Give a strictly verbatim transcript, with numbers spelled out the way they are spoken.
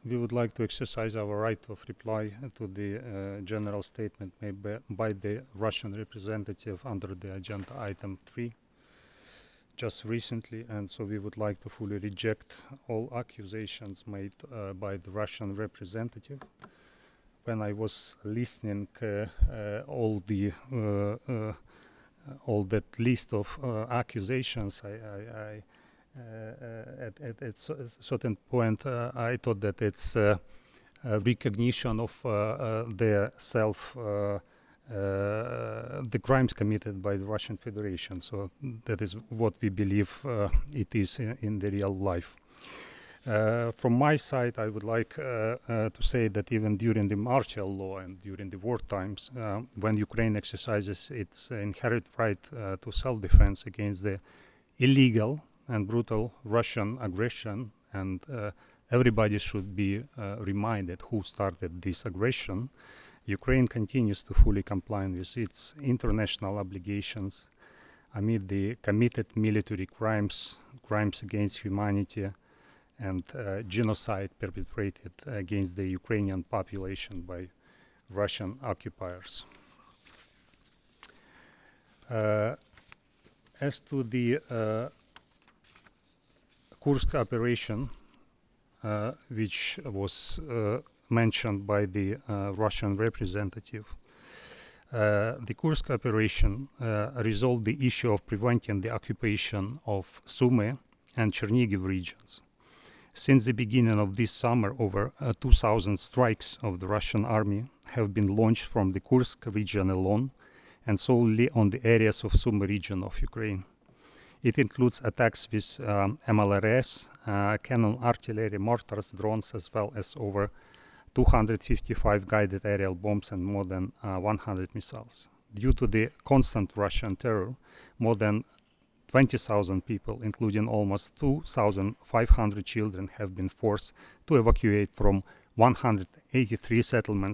we would like to exercise our right of reply to the uh, general statement made by, by the Russian representative under the agenda item three just recently, and so we would like to fully reject all accusations made uh, by the Russian representative. When I was listening uh, uh, all the uh, uh, all that list of uh, accusations, I, I, I uh, uh, at, at, at a certain point uh, I thought that it's uh, a recognition of uh, uh, their self uh, uh, the crimes committed by the Russian Federation. So that is what we believe uh, it is in, in the real life. Uh, from my side, I would like uh, uh, to say that even during the martial law and during the war times, uh, when Ukraine exercises its inherent right uh, to self-defense against the illegal and brutal Russian aggression, and uh, everybody should be uh, reminded who started this aggression, Ukraine continues to fully comply with its international obligations amid the committed military crimes, crimes against humanity, and uh, genocide perpetrated against the Ukrainian population by Russian occupiers. Uh, as to the uh, Kursk operation, uh, which was uh, mentioned by the uh, Russian representative, uh, the Kursk operation uh, resolved the issue of preventing the occupation of Sumy and Chernigiv regions. Since the beginning of this summer, over uh, two thousand strikes of the Russian army have been launched from the Kursk region alone and solely on the areas of Sumy region of Ukraine. It includes attacks with um, M L R S, uh, cannon artillery, mortars, drones, as well as over two hundred fifty-five guided aerial bombs and more than uh, one hundred missiles. Due to the constant Russian terror, more than twenty thousand people, including almost two thousand five hundred children, have been forced to evacuate from one hundred eighty-three settlements